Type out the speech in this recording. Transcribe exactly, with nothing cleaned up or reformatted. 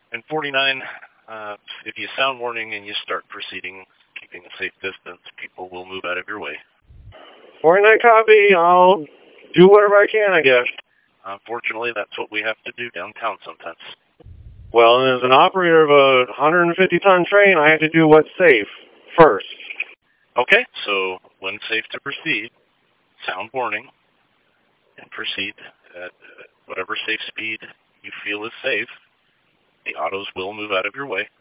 And forty-nine, uh, if you sound warning and you start proceeding, keeping a safe distance, people will move out of your way. forty-nine copy. I'll do whatever I can, I guess. Unfortunately, that's what we have to do downtown sometimes. Well, as an operator of a one hundred fifty ton train, I have to do what's safe first. Okay, so when safe to proceed, sound warning, and proceed at whatever safe speed you feel is safe. The autos will move out of your way.